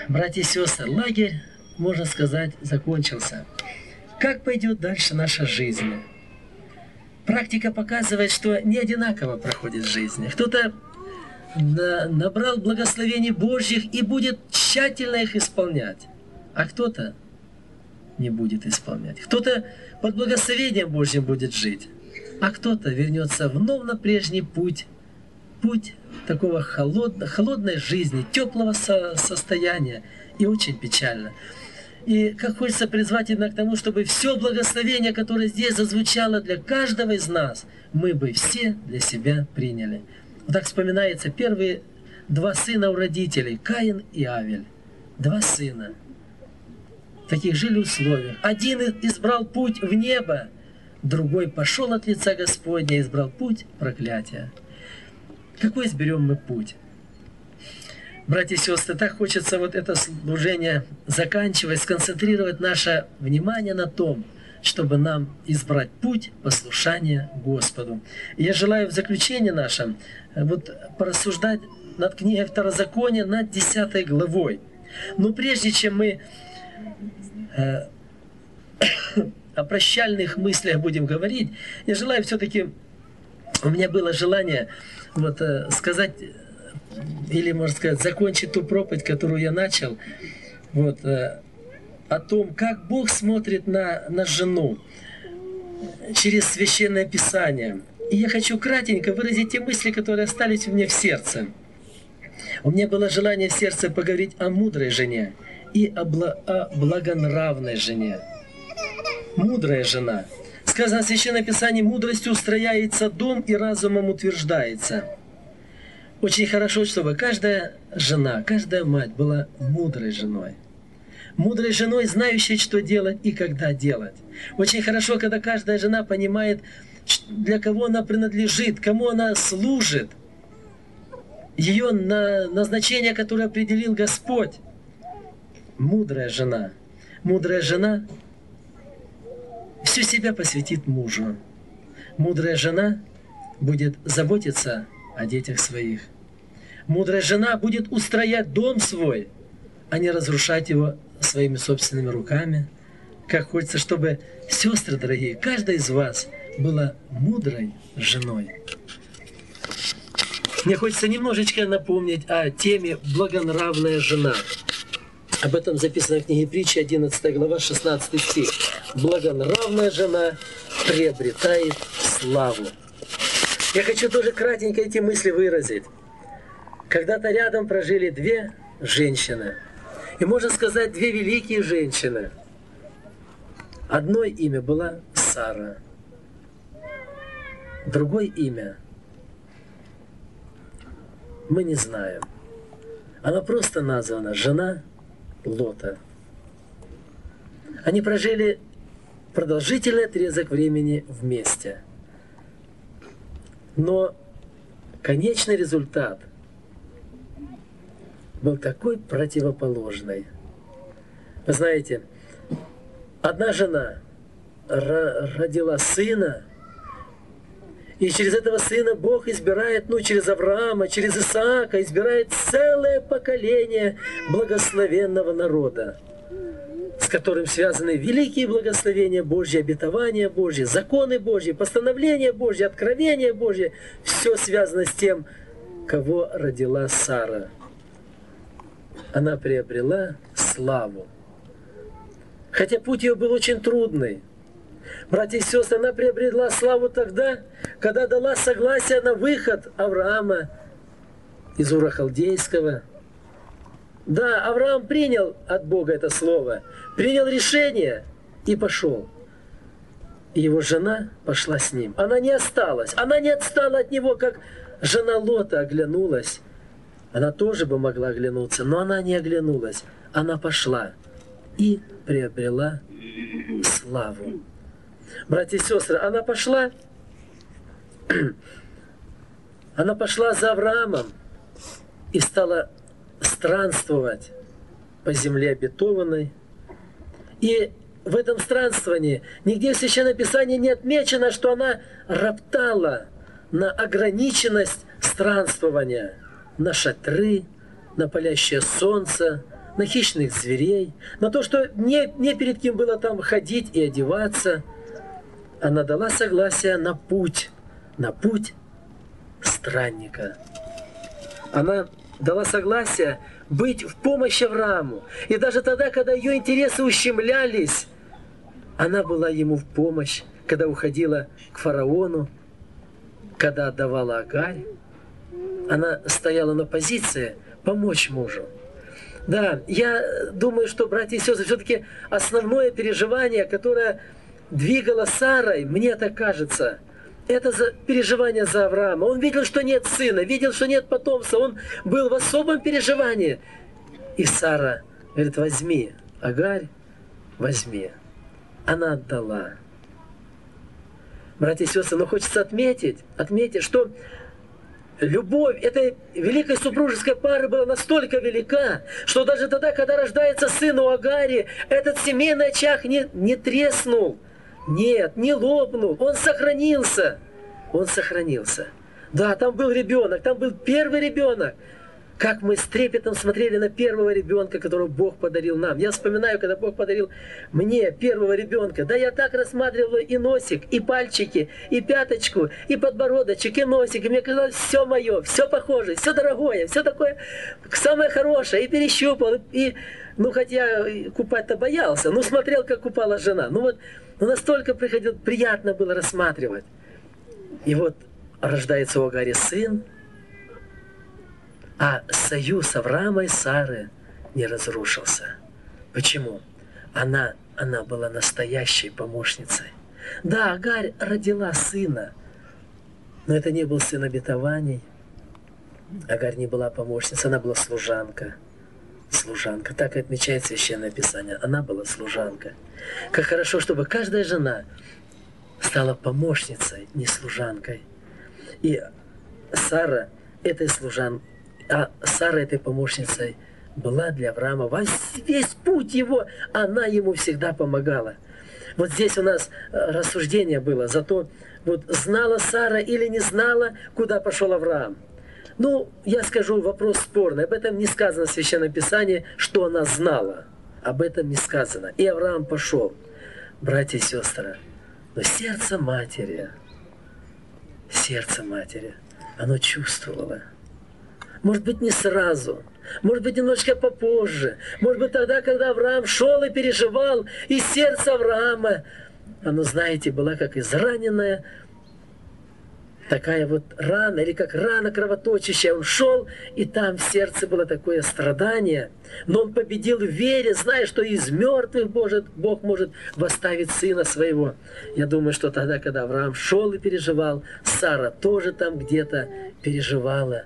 Братья и сестры, лагерь, можно сказать, закончился. Как пойдет дальше наша жизнь? Практика показывает, что не одинаково проходит жизнь. Кто-то набрал благословений Божьих и будет тщательно их исполнять, а кто-то не будет исполнять. Кто-то под благословением Божьим будет жить, а кто-то вернется вновь на прежний путь, путь такого холодной жизни, теплого состояния, и очень печально. И как хочется призвать иногда к тому, чтобы все благословение, которое здесь зазвучало для каждого из нас, мы бы все для себя приняли. Вот так вспоминается первые два сына у родителей, Каин и Авель. Два сына. В таких жили условиях. Один избрал путь в небо, другой пошел от лица Господня и избрал путь проклятия. Какой изберем мы путь? Братья и сестры, так хочется вот это служение заканчивать, сконцентрировать наше внимание на том, чтобы нам избрать путь послушания Господу. И я желаю в заключение нашем вот порассуждать над книгой Второзакония, над 10 главой. Но прежде чем мы о прощальных мыслях будем говорить, я желаю все-таки, у меня было желание вот сказать, или, можно сказать, закончить ту проповедь, которую я начал, вот, о том, как Бог смотрит на жену через Священное Писание. И я хочу кратенько выразить те мысли, которые остались у меня в сердце. У меня было желание в сердце поговорить о мудрой жене и о благонравной жене. Мудрая жена. Сказано в Священном Писании: мудростью устрояется дом и разумом утверждается. Очень хорошо, чтобы каждая жена, каждая мать была мудрой женой. Мудрой женой, знающей, что делать и когда делать. Очень хорошо, когда каждая жена понимает, для кого она принадлежит, кому она служит. Ее назначение, которое определил Господь. Мудрая жена. Мудрая жена всю себя посвятит мужу. Мудрая жена будет заботиться о детях своих. Мудрая жена будет устроять дом свой, а не разрушать его своими собственными руками. Как хочется, чтобы, сестры дорогие, каждая из вас была мудрой женой. Мне хочется немножечко напомнить о теме «Благонравная жена». Об этом записано в книге Притчи, 11 глава, 16 стих. «Благонравная жена приобретает славу». Я хочу тоже кратенько эти мысли выразить. Когда-то рядом прожили две женщины. И можно сказать, две великие женщины. Одно имя было Сара. Другое имя мы не знаем. Она просто названа жена Лота. Они прожили продолжительный отрезок времени вместе. Но конечный результат был такой противоположный. Вы знаете, одна жена родила сына, и через этого сына Бог избирает, через Авраама, через Исаака, избирает целое поколение благословенного народа, с которым связаны великие благословения Божьи, обетования Божьи, законы Божьи, постановления Божьи, откровения Божьи. Все связано с тем, кого родила Сара. Она приобрела славу. Хотя путь ее был очень трудный. Братья и сестры, она приобрела славу тогда, когда дала согласие на выход Авраама из Ура Халдейского. Да, Авраам принял от Бога это слово, принял решение и пошел. И его жена пошла с ним. Она не осталась, она не отстала от него, как жена Лота оглянулась. Она тоже бы могла оглянуться, но она не оглянулась. Она пошла и приобрела славу. Братья и сестры, она пошла за Авраамом и стала странствовать по земле обетованной. И в этом странствовании нигде в Священном Писании не отмечено, что она роптала на ограниченность странствования, на шатры, на палящее солнце, на хищных зверей, на то, что не перед кем было там ходить и одеваться. Она дала согласие на путь странника. Она дала согласие быть в помощь Аврааму. И даже тогда, когда ее интересы ущемлялись, она была ему в помощь, когда уходила к фараону, когда отдавала Агарь. Она стояла на позиции помочь мужу. Да, я думаю, что, братья и сестры, все-таки основное переживание, которое двигало Сарой, мне так кажется, это переживание за Авраама. Он видел, что нет сына, видел, что нет потомства. Он был в особом переживании. И Сара говорит: возьми, Агарь, возьми. Она отдала. Братья и сестры, но хочется отметить, что любовь этой великой супружеской пары была настолько велика, что даже тогда, когда рождается сын у Агари, этот семейный очаг не треснул. Нет, не лопнул. Он сохранился. Он сохранился. Да, там был ребенок, там был первый ребенок. Как мы с трепетом смотрели на первого ребенка, которого Бог подарил нам. Я вспоминаю, когда Бог подарил мне первого ребенка. Да я так рассматривал и носик, и пальчики, и пяточку, и подбородочек, и носик. И мне казалось, все мое, все похоже, все дорогое, все такое самое хорошее. И перещупал, и, хотя купать-то боялся, но смотрел, как купала жена. Настолько приятно было рассматривать. И вот рождается у Агари сын, а союз Авраама и Сары не разрушился. Почему? Она была настоящей помощницей. Да, Агарь родила сына, но это не был сын обетований. Агарь не была помощницей, она была служанка. Служанка, так и отмечает Священное Писание. Она была служанка. Как хорошо, чтобы каждая жена стала помощницей, не служанкой. И Сара этой помощницей была для Авраама. Весь путь его, она ему всегда помогала. Вот здесь у нас рассуждение было за то, знала Сара или не знала, куда пошел Авраам. Я скажу, вопрос спорный. Об этом не сказано в Священном Писании, что она знала. Об этом не сказано. И Авраам пошел. Братья и сестры, но сердце матери, оно чувствовало. Может быть, не сразу, может быть, немножко попозже, может быть, тогда, когда Авраам шел и переживал, и сердце Авраама, оно, знаете, было как израненное, такая рана, или как рана кровоточащая. Он шел, и там в сердце было такое страдание, но он победил в вере, зная, что из мертвых Бог может восставить сына своего. Я думаю, что тогда, когда Авраам шел и переживал, Сара тоже там где-то переживала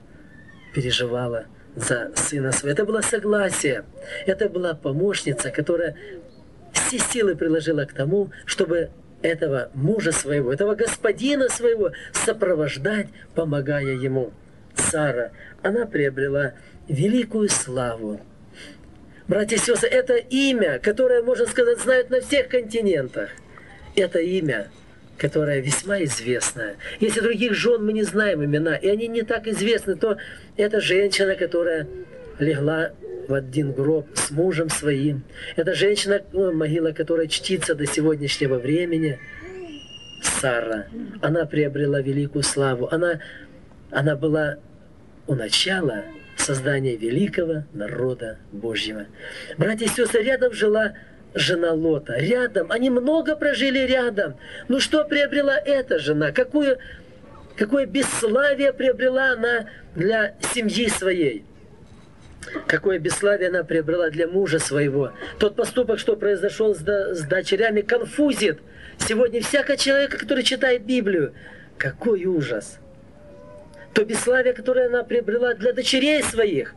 за сына своего. Это было согласие, это была помощница, которая все силы приложила к тому, чтобы этого мужа своего, этого господина своего сопровождать, помогая ему. Сара, она приобрела великую славу. Братья и сестры, это имя, которое, можно сказать, знают на всех континентах. Это имя, которое весьма известное. Если других жен мы не знаем имена, и они не так известны, то это женщина, которая легла в один гроб с мужем своим. Это женщина, могила которая чтится до сегодняшнего времени. Сара. Она приобрела великую славу. Она была у начала создания великого народа Божьего. Братья и сестры, рядом жила жена Лота. Рядом. Они много прожили рядом. Что приобрела эта жена? Какое бесславие приобрела она для семьи своей? Какое бесславие она приобрела для мужа своего. Тот поступок, что произошел с дочерями, конфузит сегодня всякого человека, который читает Библию. Какой ужас! То бесславие, которое она приобрела для дочерей своих,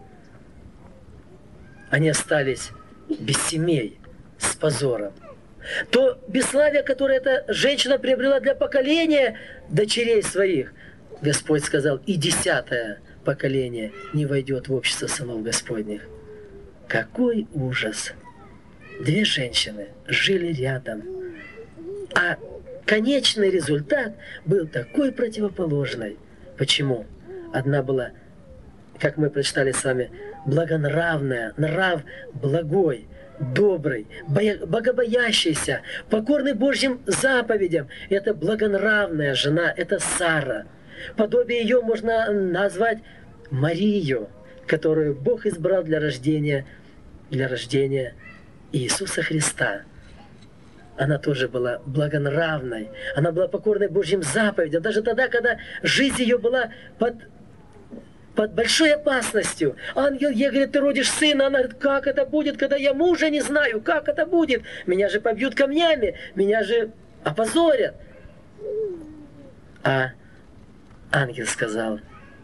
они остались без семей, с позором. То бесславие, которое эта женщина приобрела для поколения дочерей своих, Господь сказал, и 10-е поколение не войдет в общество сынов Господних. Какой ужас! 2 женщины жили рядом, а конечный результат был такой противоположный. Почему? Одна была, как мы прочитали с вами, благонравная, нрав благой, добрый, богобоящийся, покорный Божьим заповедям. Это благонравная жена, это Сара. Подобие ее можно назвать Марию, которую Бог избрал для рождения Иисуса Христа. Она тоже была благонравной, она была покорной Божьим заповедям. Даже тогда, когда жизнь ее была под большой опасностью. Ангел ей говорит: ты родишь сына. Она говорит: как это будет, когда я мужа не знаю? Как это будет? Меня же побьют камнями, меня же опозорят. А ангел сказал: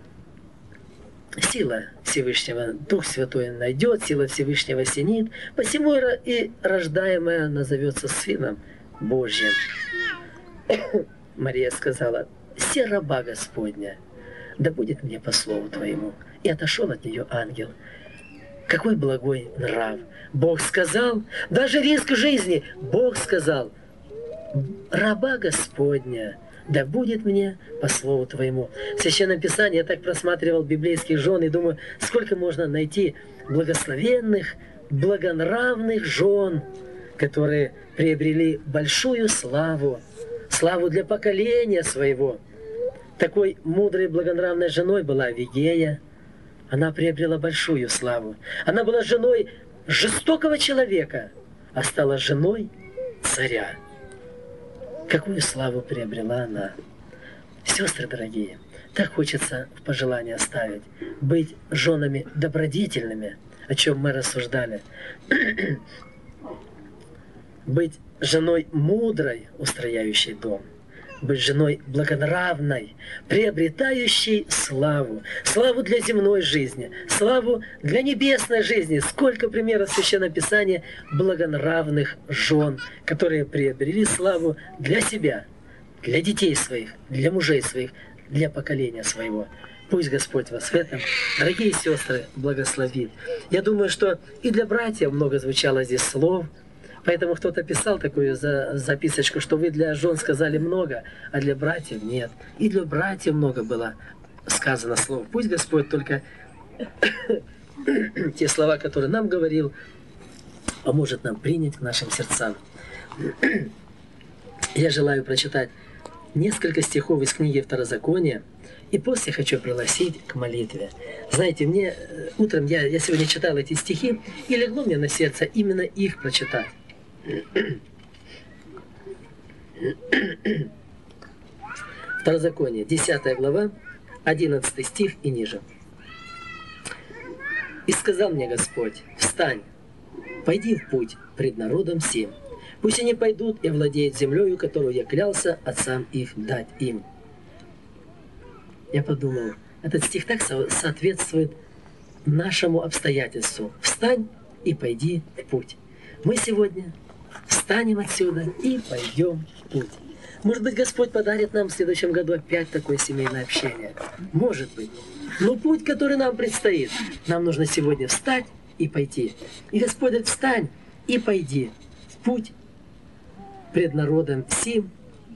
сила Всевышнего, Дух Святой найдет, сила Всевышнего осенит, посему и рождаемая назовется Сыном Божьим. Мария сказала: се раба Господня, да будет мне по слову Твоему. И отошел от нее ангел. Какой благой нрав! Бог сказал, даже риск жизни, Бог сказал: раба Господня, да будет мне по слову Твоему. В Священном Писании я так просматривал библейских жен и думаю, сколько можно найти благословенных, благонравных жен, которые приобрели большую славу, славу для поколения своего. Такой мудрой, благонравной женой была Авигея. Она приобрела большую славу. Она была женой жестокого человека, а стала женой царя. Какую славу приобрела она. Сестры дорогие, так хочется в пожелание оставить. Быть женами добродетельными, о чем мы рассуждали. Быть женой мудрой, устрояющей дом. Быть женой благонравной, приобретающей славу. Славу для земной жизни, славу для небесной жизни. Сколько примеров в Священном Писании благонравных жен, которые приобрели славу для себя, для детей своих, для мужей своих, для поколения своего. Пусть Господь вас в этом, дорогие сестры, благословит. Я думаю, что и для братьев много звучало здесь слов. Поэтому кто-то писал такую записочку, что вы для жен сказали много, а для братьев нет. И для братьев много было сказано слов. Пусть Господь только те слова, которые нам говорил, поможет нам принять к нашим сердцам. Я желаю прочитать несколько стихов из книги Второзакония, и после хочу пригласить к молитве. Знаете, мне утром, я сегодня читал эти стихи, и легло мне на сердце именно их прочитать. Второзаконие, 10 глава, 11 стих и ниже. «И сказал мне Господь: встань, пойди в путь пред народом сим, пусть они пойдут и владеют землею, которую я клялся отцам их дать им». Я подумал, этот стих так соответствует нашему обстоятельству. Встань и пойди в путь. Мы сегодня встанем отсюда и пойдем в путь. Может быть, Господь подарит нам в следующем году опять такое семейное общение. Может быть. Но путь, который нам предстоит, нам нужно сегодня встать и пойти. И Господь говорит: встань и пойди в путь пред народом сим.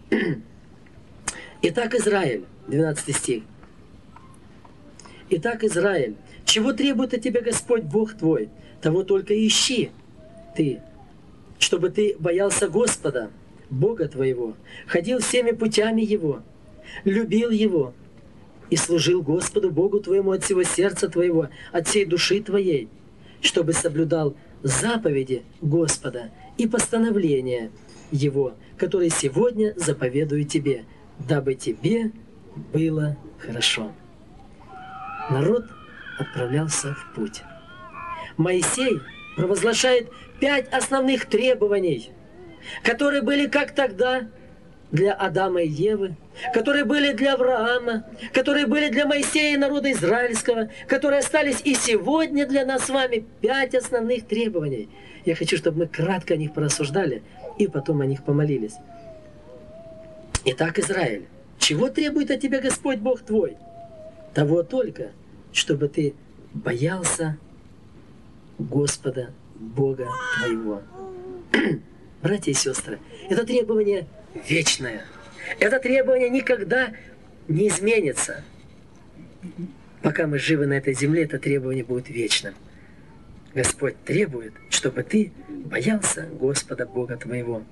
Итак, Израиль, 12 стих. Итак, Израиль, чего требует от тебя Господь Бог твой, того только ищи ты, чтобы ты боялся Господа, Бога твоего, ходил всеми путями Его, любил Его и служил Господу Богу твоему от всего сердца твоего, от всей души твоей, чтобы соблюдал заповеди Господа и постановления Его, которые сегодня заповедую тебе, дабы тебе было хорошо. Народ отправлялся в путь. Моисей провозглашает 5 основных требований, которые были как тогда для Адама и Евы, которые были для Авраама, которые были для Моисея и народа израильского, которые остались и сегодня для нас с вами. 5 основных требований. Я хочу, чтобы мы кратко о них порассуждали и потом о них помолились. Итак, Израиль, чего требует от тебя Господь Бог твой? Того только, чтобы ты боялся Господа Бога твоего. Братья и сестры, это требование вечное. Это требование никогда не изменится. Пока мы живы на этой земле, это требование будет вечным. Господь требует, чтобы ты боялся Господа Бога твоего.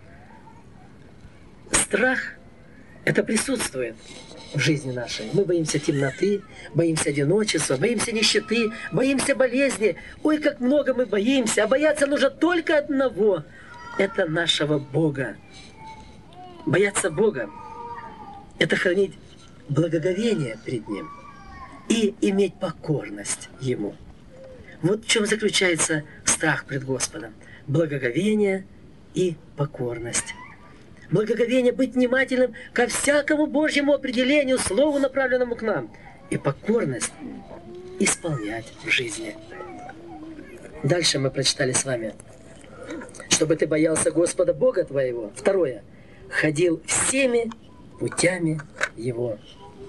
Страх – это присутствует в жизни нашей. Мы боимся темноты, боимся одиночества, боимся нищеты, боимся болезни. Ой, как много мы боимся. А бояться нужно только одного – это нашего Бога. Бояться Бога – это хранить благоговение перед Ним и иметь покорность Ему. Вот в чем заключается страх пред Господом. Благоговение и покорность. Благоговение — быть внимательным ко всякому Божьему определению, слову, направленному к нам. И покорность — исполнять в жизни. Дальше мы прочитали с вами. Чтобы ты боялся Господа Бога твоего. Второе. Ходил всеми путями Его.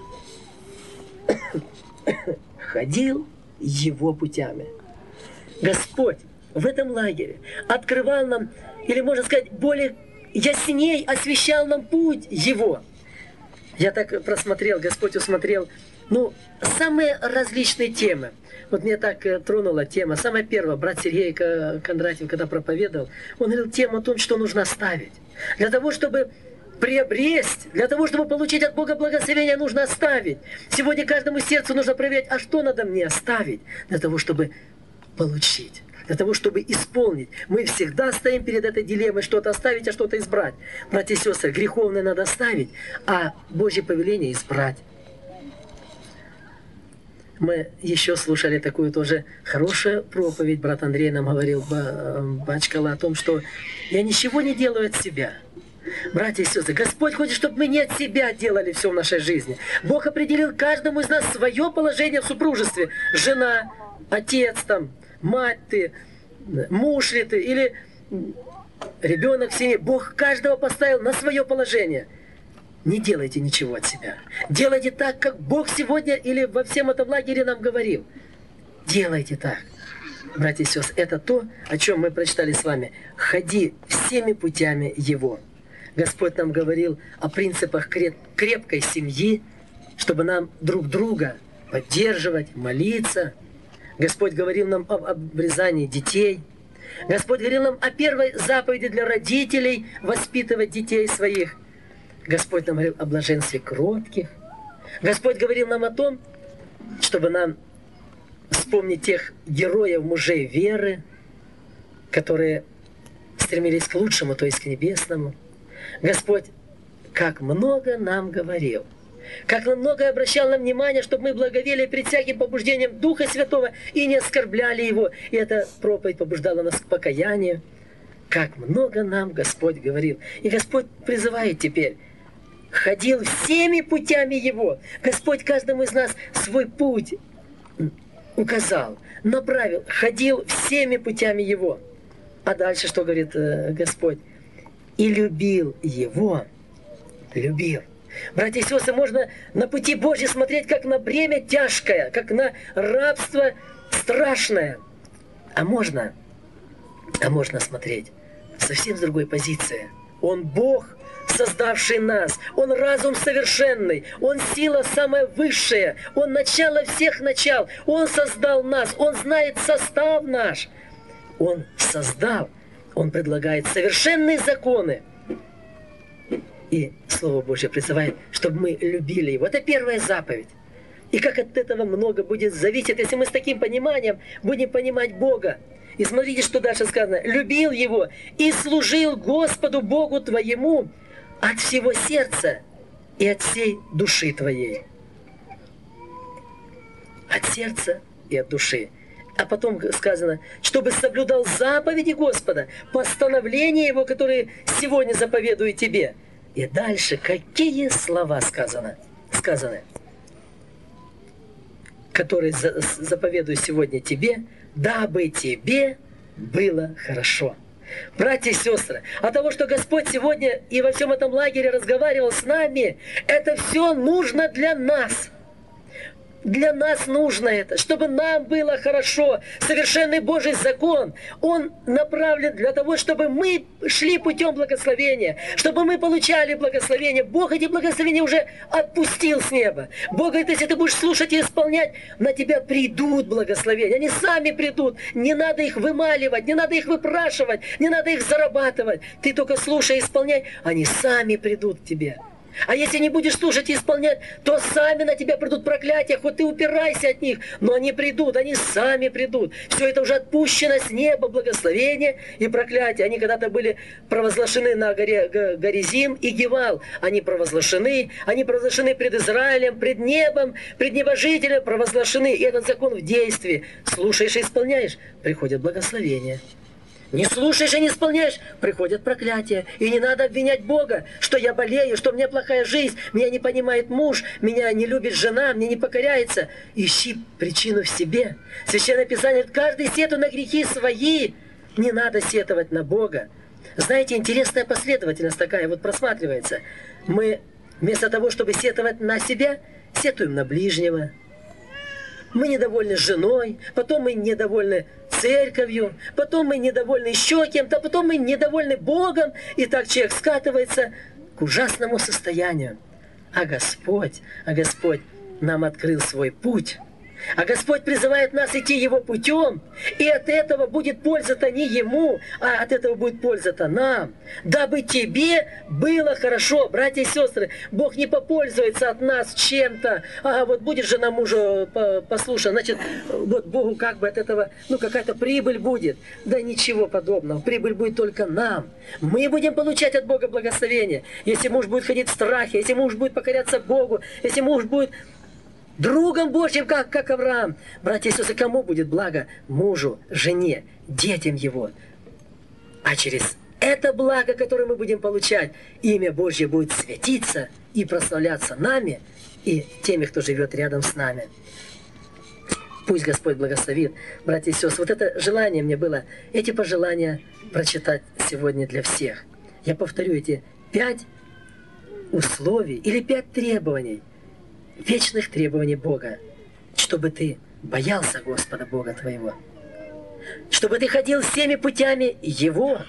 Ходил Его путями. Господь в этом лагере открывал нам, или можно сказать, более ясней освещал нам путь Его. Я так просмотрел, Господь усмотрел, самые различные темы. Вот меня так тронула тема. Самая первая, брат Сергей Кондратьев, когда проповедовал, он говорил тему о том, что нужно оставить. Для того, чтобы приобрести, для того, чтобы получить от Бога благословение, нужно оставить. Сегодня каждому сердцу нужно проверять, а что надо мне оставить, для того, чтобы получить, для того, чтобы исполнить. Мы всегда стоим перед этой дилеммой, что-то оставить, а что-то избрать. Братья и сестры, греховное надо оставить, а Божье повеление избрать. Мы еще слушали такую тоже хорошую проповедь. Брат Андрей нам говорил, Бачкала, о том, что я ничего не делаю от себя. Братья и сестры, Господь хочет, чтобы мы не от себя делали все в нашей жизни. Бог определил каждому из нас свое положение в супружестве. Жена, отец, мать ты, муж ли ты, или ребенок в семье. Бог каждого поставил на свое положение. Не делайте ничего от себя. Делайте так, как Бог сегодня или во всем этом лагере нам говорил. Делайте так. Братья и сестры, это то, о чем мы прочитали с вами. Ходи всеми путями Его. Господь нам говорил о принципах крепкой семьи, чтобы нам друг друга поддерживать, молиться. Господь говорил нам об обрезании детей. Господь говорил нам о первой заповеди для родителей воспитывать детей своих. Господь нам говорил о блаженстве кротких. Господь говорил нам о том, чтобы нам вспомнить тех героев, мужей веры, которые стремились к лучшему, то есть к небесному. Господь как много нам говорил, как много обращал нам внимание, чтобы мы благовели перед всяким побуждением Духа Святого и не оскорбляли Его. И эта проповедь побуждала нас к покаянию. Как много нам Господь говорил. И Господь призывает теперь: ходил всеми путями Его. Господь каждому из нас свой путь указал, направил, ходил всеми путями Его. А дальше что говорит Господь? И любил Его, любил. Братья и сестры, можно на пути Божьем смотреть как на бремя тяжкое, как на рабство страшное. А можно смотреть совсем с другой позиции. Он Бог, создавший нас. Он разум совершенный. Он сила самая высшая. Он начало всех начал. Он создал нас. Он знает состав наш. Он создал. Он предлагает совершенные законы. И Слово Божье призывает, чтобы мы любили Его. Это первая заповедь. И как от этого много будет зависеть, если мы с таким пониманием будем понимать Бога. И смотрите, что дальше сказано. «Любил Его и служил Господу Богу твоему от всего сердца и от всей души твоей». От сердца и от души. А потом сказано, чтобы соблюдал заповеди Господа, постановления Его, которые сегодня заповедую тебе. И дальше какие слова сказаны, которые заповедую сегодня тебе, дабы тебе было хорошо. Братья и сестры, от того, что Господь сегодня и во всем этом лагере разговаривал с нами, это все нужно для нас. Для нас нужно это, чтобы нам было хорошо. Совершенный Божий закон, он направлен для того, чтобы мы шли путем благословения, чтобы мы получали благословение. Бог эти благословения уже отпустил с неба. Бог говорит, если ты будешь слушать и исполнять, на тебя придут благословения. Они сами придут. Не надо их вымаливать, не надо их выпрашивать, не надо их зарабатывать. Ты только слушай и исполняй, они сами придут к тебе. А если не будешь слушать и исполнять, то сами на тебя придут проклятия, хоть ты упирайся от них, но они придут, они сами придут. Все это уже отпущено с неба, благословение и проклятие. Они когда-то были провозглашены на горе Горизим и Гевал. Они провозглашены пред Израилем, пред небом, пред небожителем провозглашены. И этот закон в действии. Слушаешь и исполняешь, приходит благословение. Не слушаешь и не исполняешь, приходят проклятия. И не надо обвинять Бога, что я болею, что у меня плохая жизнь, меня не понимает муж, меня не любит жена, мне не покоряется. Ищи причину в себе. Священное Писание говорит, каждый сетует на грехи свои. Не надо сетовать на Бога. Знаете, интересная последовательность такая вот просматривается. Мы вместо того, чтобы сетовать на себя, сетуем на ближнего. Мы недовольны женой, потом мы недовольны церковью, потом мы недовольны еще кем-то, потом мы недовольны Богом, и так человек скатывается к ужасному состоянию. А Господь нам открыл свой путь. А Господь призывает нас идти Его путем, и от этого будет польза-то не Ему, а от этого будет польза-то нам. Дабы тебе было хорошо, братья и сестры, Бог не попользуется от нас чем-то. Вот будет жена мужа послушна, значит, вот Богу как бы от этого, какая-то прибыль будет. Да ничего подобного, прибыль будет только нам. Мы будем получать от Бога благословение. Если муж будет ходить в страхе, если муж будет покоряться Богу, если муж будет другом Божьим, как Авраам. Братья и сестры, кому будет благо? Мужу, жене, детям его. А через это благо, которое мы будем получать, имя Божье будет светиться и прославляться нами и теми, кто живет рядом с нами. Пусть Господь благословит. Братья и сестры, вот это желание мне было, эти пожелания прочитать сегодня для всех. Я повторю эти 5 условий или 5 требований, вечных требований Бога, чтобы ты боялся Господа Бога твоего, чтобы ты ходил всеми путями Его,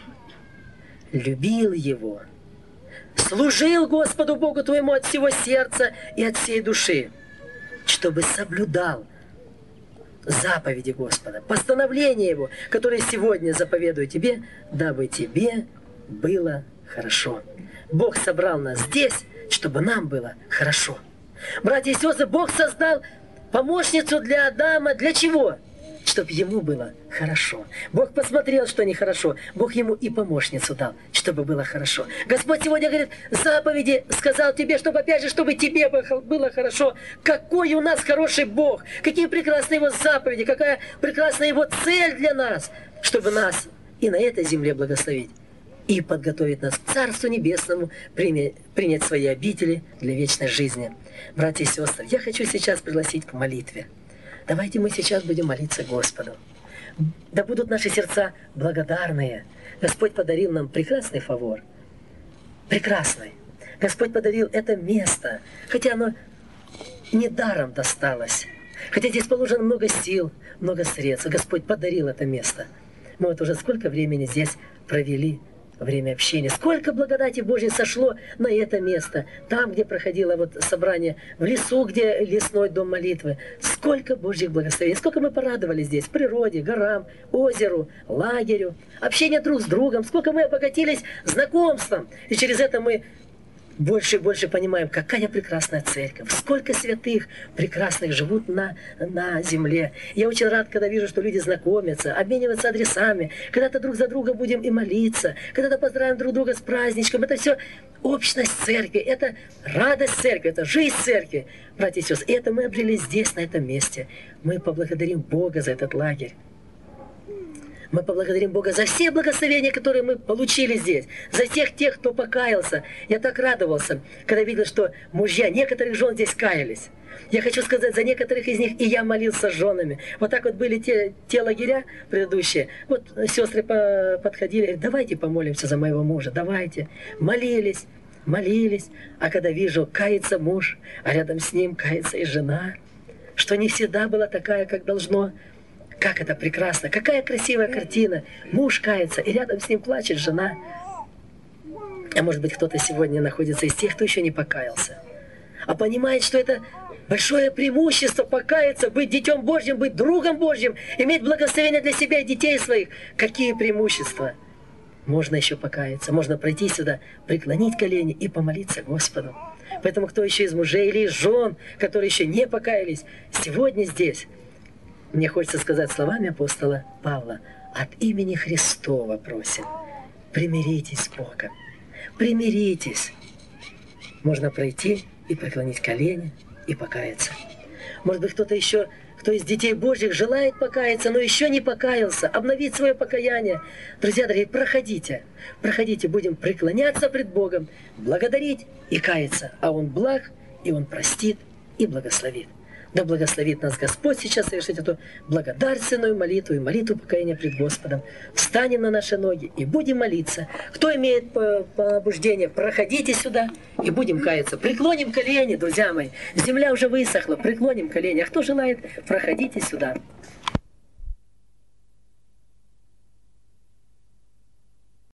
любил Его, служил Господу Богу твоему от всего сердца и от всей души, чтобы соблюдал заповеди Господа, постановления Его, которые сегодня заповедую тебе, дабы тебе было хорошо. Бог собрал нас здесь, чтобы нам было хорошо. Братья и сестры, Бог создал помощницу для Адама. Для чего? Чтобы ему было хорошо. Бог посмотрел, что нехорошо. Бог ему и помощницу дал, чтобы было хорошо. Господь сегодня говорит, заповеди сказал тебе, чтобы опять же, чтобы тебе было хорошо. Какой у нас хороший Бог. Какие прекрасные Его заповеди. Какая прекрасная Его цель для нас. Чтобы нас и на этой земле благословить. И подготовить нас к Царству Небесному, принять свои обители для вечной жизни. Братья и сестры, я хочу сейчас пригласить к молитве. Давайте мы сейчас будем молиться Господу. Да будут наши сердца благодарные. Господь подарил нам прекрасный фавор. Прекрасный. Господь подарил это место, хотя оно недаром досталось. Хотя здесь положено много сил, много средств. Господь подарил это место. Мы вот уже сколько времени здесь провели, время общения. Сколько благодати Божьей сошло на это место. Там, где проходило вот собрание, в лесу, где лесной дом молитвы. Сколько Божьих благословений. Сколько мы порадовались здесь. Природе, горам, озеру, лагерю. Общение друг с другом. Сколько мы обогатились знакомством. И через это мы больше и больше понимаем, какая прекрасная церковь, сколько святых прекрасных живут на земле. Я очень рад, когда вижу, что люди знакомятся, обмениваются адресами, когда-то друг за друга будем и молиться, когда-то поздравим друг друга с праздничком. Это все общность церкви, это радость церкви, это жизнь церкви. Братья и сестры, и это мы обрели здесь, на этом месте. Мы поблагодарим Бога за этот лагерь. Мы поблагодарим Бога за все благословения, которые мы получили здесь, за всех тех, кто покаялся. Я так радовался, когда видел, что мужья некоторых жен здесь каялись. Я хочу сказать, за некоторых из них и я молился с женами. Вот так вот были те лагеря предыдущие. Вот сестры подходили, говорят, давайте помолимся за моего мужа, давайте. Молились. А когда вижу, кается муж, а рядом с ним кается и жена. что не всегда была такая, как должно. Как это прекрасно, какая красивая картина. Муж кается, и рядом с ним плачет жена. А может быть, кто-то сегодня находится из тех, кто еще не покаялся. А понимает, что это большое преимущество покаяться, быть Детем Божьим, быть другом Божьим, иметь благословение для себя и детей своих. Какие преимущества? Можно еще покаяться, можно пройти сюда, преклонить колени и помолиться Господу. Поэтому кто еще из мужей или из жен, которые еще не покаялись, сегодня здесь, мне хочется сказать словами апостола Павла, от имени Христова просим, примиритесь с Богом, примиритесь. Можно пройти и преклонить колени и покаяться. Может быть, кто-то еще, кто из детей Божьих желает покаяться, но еще не покаялся, обновить свое покаяние. Друзья дорогие, проходите, проходите, будем преклоняться пред Богом, благодарить и каяться. А Он благ, и Он простит и благословит. Да благословит нас Господь сейчас совершить эту благодарственную молитву и молитву покаяния пред Господом. Встанем на наши ноги и будем молиться. Кто имеет побуждение, проходите сюда и будем каяться. Преклоним колени, друзья мои. Земля уже высохла, преклоним колени. А кто желает, проходите сюда.